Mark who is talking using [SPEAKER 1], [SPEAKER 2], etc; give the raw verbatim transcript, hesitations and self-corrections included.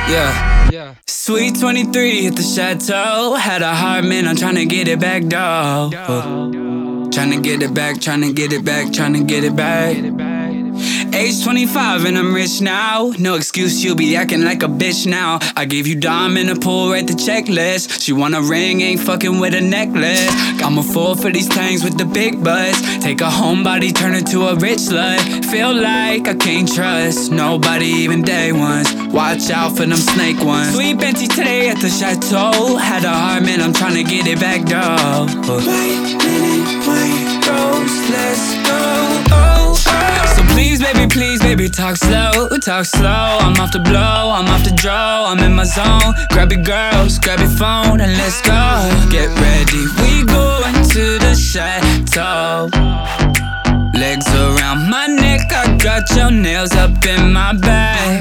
[SPEAKER 1] Yeah, yeah. Sweet twenty-three hit the chateau. Had a heart, man, I'm tryna get it back, though. Tryna get it back, tryna get it back, tryna get it back. Age twenty-five and I'm rich now. No excuse, you'll be acting like a bitch now. I gave you dime in the pool, write the checklist. She want a ring, ain't fucking with a necklace. I'm a fool for these things with the big butts. Take a homebody, turn her to a rich slut. Feel like I can't trust nobody, even day ones. Watch out for them snake ones. Sweet Benty today at the chateau. Had a heart, man, I'm tryna get it back, though. Wait minute, white rose, let's go. Oh, oh. So please, baby, please, baby, talk slow, talk slow. I'm off the blow, I'm off the draw, I'm in my zone. Grab your girls, grab your phone, and let's go. Get ready, we going to the chateau. Legs around my neck, I got your nails up in my bag.